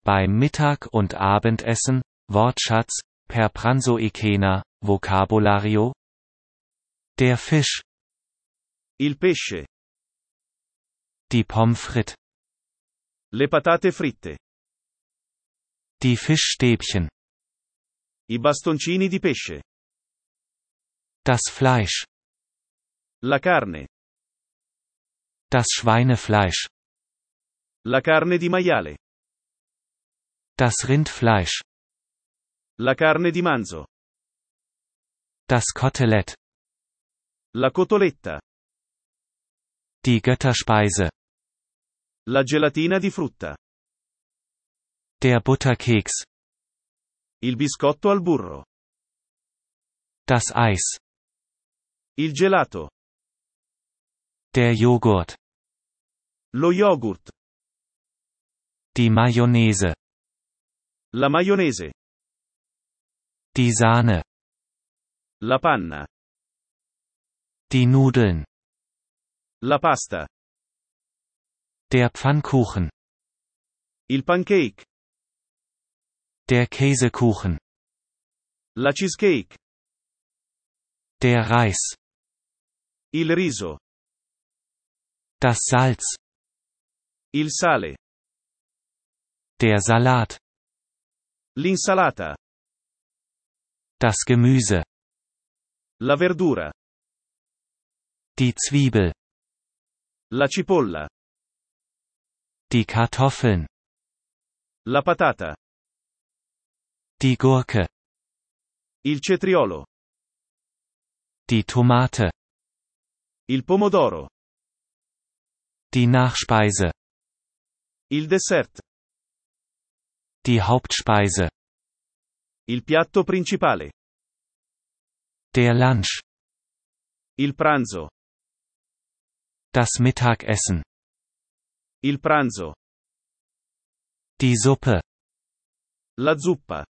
beim Mittag- und Abendessen, Wortschatz, per pranzo e cena, Vocabolario. Der Fisch. Il pesce. Die Pommes frites. Le patate fritte. Die Fischstäbchen. I bastoncini di pesce. Das Fleisch. La carne. Das Schweinefleisch. La carne di maiale. Das Rindfleisch. La carne di manzo. Das Kotelett. La cotoletta. Die Götterspeise. La gelatina di frutta. Der Butterkeks. Il biscotto al burro. Das Eis. Il gelato. Der Joghurt. Lo yogurt. Die Mayonnaise. La maionese. Die Sahne. La panna. Die Nudeln. La pasta. Der Pfannkuchen. Il pancake. Der Käsekuchen. La cheesecake. Der Reis. Il riso. Das Salz. Il sale. Der Salat. L'insalata. Das Gemüse. La verdura. Die Zwiebel. La cipolla. Die Kartoffeln. La patata. Die Gurke. Il cetriolo. Die Tomate. Il pomodoro. Die Nachspeise. Il dessert. Die Hauptspeise. Il piatto principale. Der Lunch. Il pranzo. Das Mittagessen. Il pranzo. Die Suppe. La zuppa.